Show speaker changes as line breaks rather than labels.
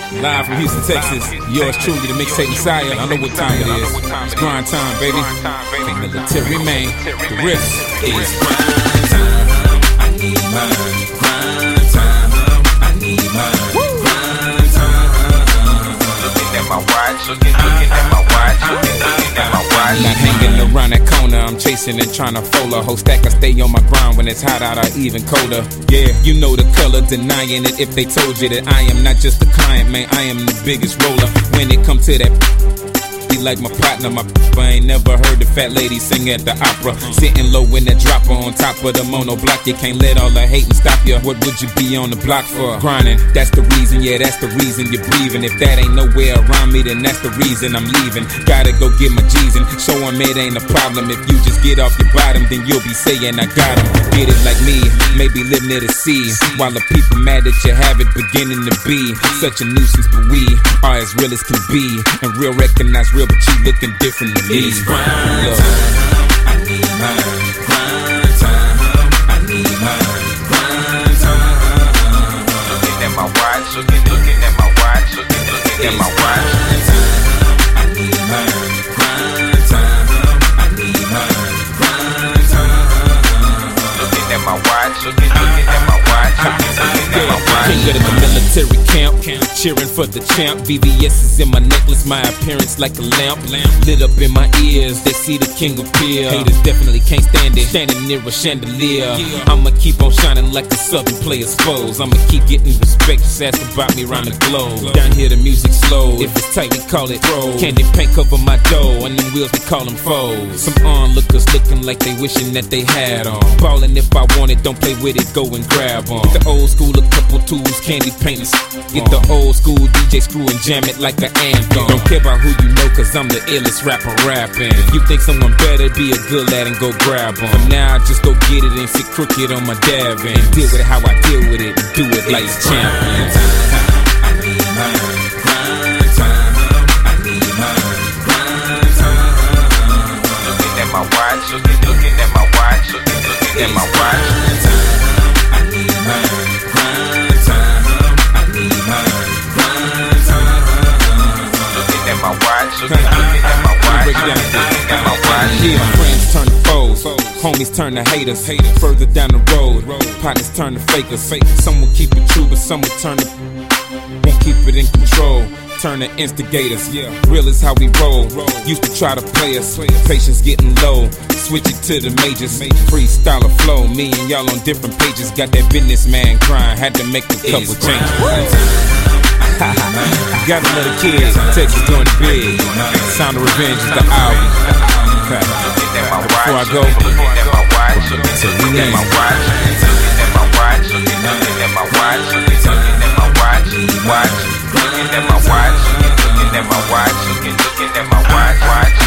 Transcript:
Live from Houston, Texas. Yours truly, the Mixtape Messiah. I know what time it is. It's grind time, baby. Military man. The risk is grind time. I need mine. Grind time. I need mine. Grind time. Looking at my watch. Looking at my watch. Looking at my watch. Not hanging around that corner. I'm chasing and trying to fold a whole stack. I stay on my grind when it's hot out or even colder. Yeah, you know the color, denying it if they told you that I am not just a client, man, I am the biggest roller. When it come to that, be like my partner, I ain't never heard the fat lady sing at the opera. Sitting low in that dropper on top of the mono block. You can't let all the hating stop you. What would you be on the block for? Grinding, that's the reason, yeah, that's the reason you're breathing. If that ain't nowhere around me, then that's the reason I'm leaving. Gotta go get my G's and show them it ain't a problem. If you just get off your bottom, then you'll be saying I got them. Get it like me, maybe live near the sea. While the people mad that you have it beginning to be such a nuisance, but we are as real as can be. And real recognize real, but you looking different to me. It's grind time, I need mine. Grind time, I need mine. Grind time. Looking at my watch, looking at my watch, looking at my watch. Grind time, I need mine. Grind time, I need mine. Grind time. Looking at my watch, looking at my watch, looking at my watch. King of the military camp, cheering for the champ. VVS is in my necklace, my appearance like a lamp. Lit up in my ears, they see the king appear. Haters definitely can't stand it, standing near a chandelier. I'ma keep on shining like the southern players foes. I'ma keep getting respect, just ask about me around the globe. Down here the music slow, if it's tight we call it throw. Candy paint cover my dough, and them wheels we call them foes. Some onlookers looking like they wishing that they had on. Ballin' if I want it, don't play with it, go and grab on. The old school, a couple tools, candy painters. Get the old school DJ screw and jam it like an anthem. Don't care about who you know, cause I'm the illest rapper rapping. If you think someone better, be a good lad and go grab them. For now, I just go get it and sit crooked on my dab and deal with it how I deal with it and do it like a champion. I need mine. Grind time, I need mine. Grind time. Looking at my watch, looking at my watch, looking at my watch. Grind time, I need mine. Grind time, I need mine. Grind time. Looking at my watch, looking at my watch, looking at my watch. Yeah, friends turn to foes, homies turn to haters. Further down the road, partners turn to fakers. Some will keep it true, but some will turn to won't keep it in control. Turn to instigators, real is how we roll. Used to try to play us, patience getting low. Switch it to the majors, freestyle or flow. Me and y'all on different pages, got that businessman grind. Had to make a couple changes. Got another kid, Texas doing it big. Sound of Revenge is the album. Before I go, so we name my watch, looking at my watch, looking at my watch, looking at my watch, looking at my watch, looking at my watch, looking at my watch.